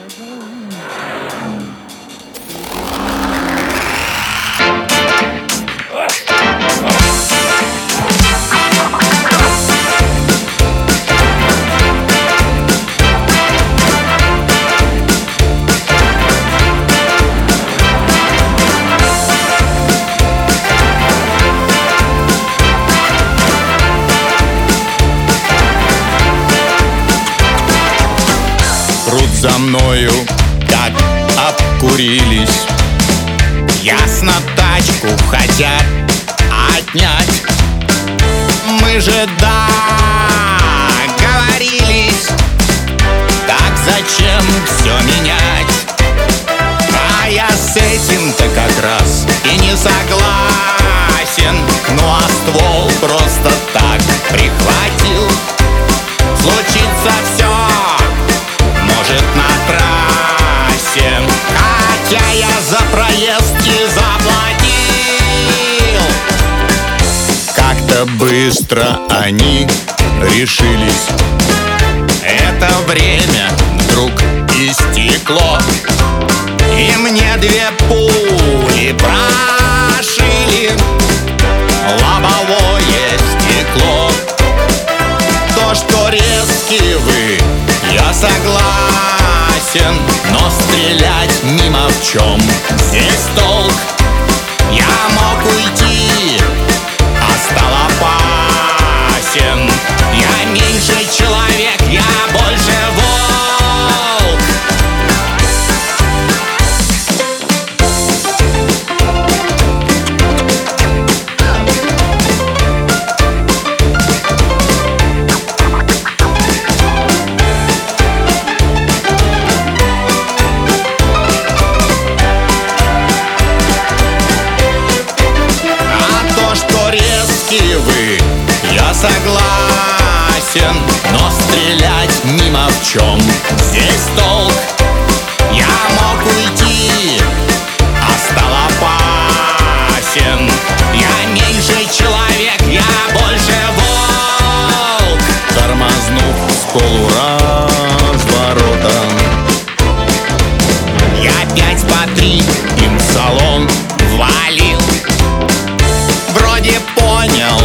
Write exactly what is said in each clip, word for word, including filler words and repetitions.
За мною так обкурились. Ясно, тачку хотят отнять. Мы же договорились. Так зачем все менять? А я с этим-то как раз и не согласен. Ну а ствол просто так прихватил. Случится все может на трассе, хотя я за проезд и заплатил. Как-то быстро они решились. Это время вдруг истекло, и мне две пули прошили лобовое стекло. То, что резкие вы, я согласен, но стрелять мимо в чем здесь толк? Я мог уйти, а стал опасен. Я меньше человек, я больше волк. Вы, я согласен, но стрелять мимо в чем здесь толк? Я мог уйти, а стал опасен. Я меньше человек, я больше волк. Тормознув с полуразворота, я пять по три им в салон валил. Вроде понял,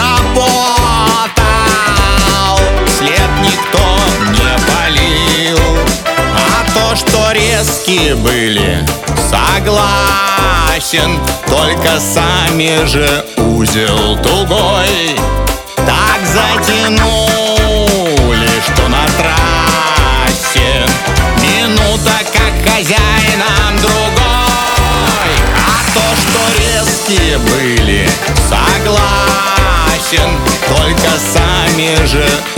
сработал, след никто не палил. А то, что резкие были, согласен, только сами же узел тугой так затянули, что на трассе минута как хозяинам другой. А то, что резкие были, согласен, только сами же